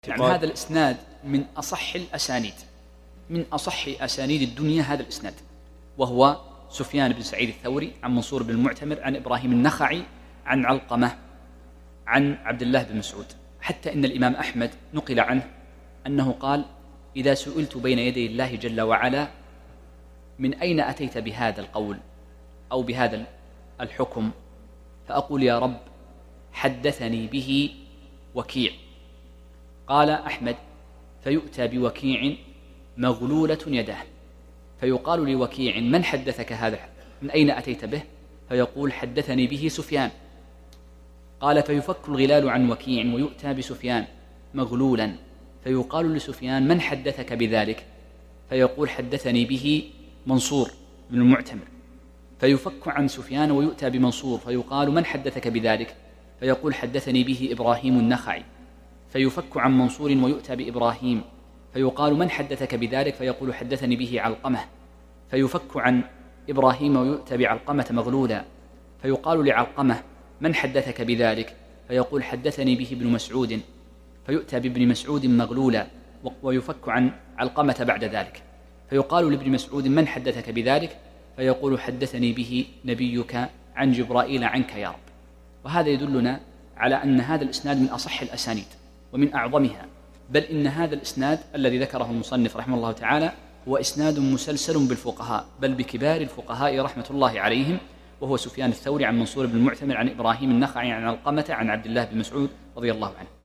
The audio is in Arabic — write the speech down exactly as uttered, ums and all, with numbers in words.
يعني هذا الإسناد من أصح الأسانيد من أصح أسانيد الدنيا هذا الإسناد، وهو سفيان بن سعيد الثوري عن منصور بن المعتمر عن إبراهيم النخعي عن علقمة عن عبد الله بن مسعود، حتى إن الإمام أحمد نقل عنه أنه قال: إذا سئلت بين يدي الله جل وعلا من أين أتيت بهذا القول أو بهذا الحكم، فأقول يا رب حدثني به وكيع. قال أحمد: فيؤتى بوكيع مغلولة يداه، فيقال لوكيع: من حدثك هذا؟ من أين أتيت به؟ فيقول: حدثني به سفيان. قال: فيفك الغلال عن وكيع ويؤتى بسفيان مغلولا، فيقال لسفيان: من حدثك بذلك؟ فيقول: حدثني به منصور بن المعتمر. فيفك عن سفيان ويؤتى بمنصور، فيقال: من حدثك بذلك؟ فيقول: حدثني به إبراهيم النخعي. فيفك عن منصور ويؤتى بإبراهيم، فيقال: من حدثك بذلك؟ فيقول: حدثني به علقمة. فيفك عن إبراهيم ويؤتى بعلقمة مغلولا، فيقال لعلقمة: من حدثك بذلك؟ فيقول: حدثني به ابن مسعود. فيؤتى بابن مسعود مغلولا، ويفك عن علقمة بعد ذلك، فيقال لابن مسعود: من حدثك بذلك؟ فيقول: حدثني به نبيك عن جبرائيل عنك يا رب. وهذا يدلنا على أن هذا الإسناد من أصح الأسانيد ومن أعظمها، بل إن هذا الإسناد الذي ذكره المصنف رحمه الله تعالى هو إسناد مسلسل بالفقهاء، بل بكبار الفقهاء رحمة الله عليهم، وهو سفيان الثوري عن منصور بن المعتمر عن إبراهيم النخعي عن علقمة عن عبد الله بن مسعود رضي الله عنه.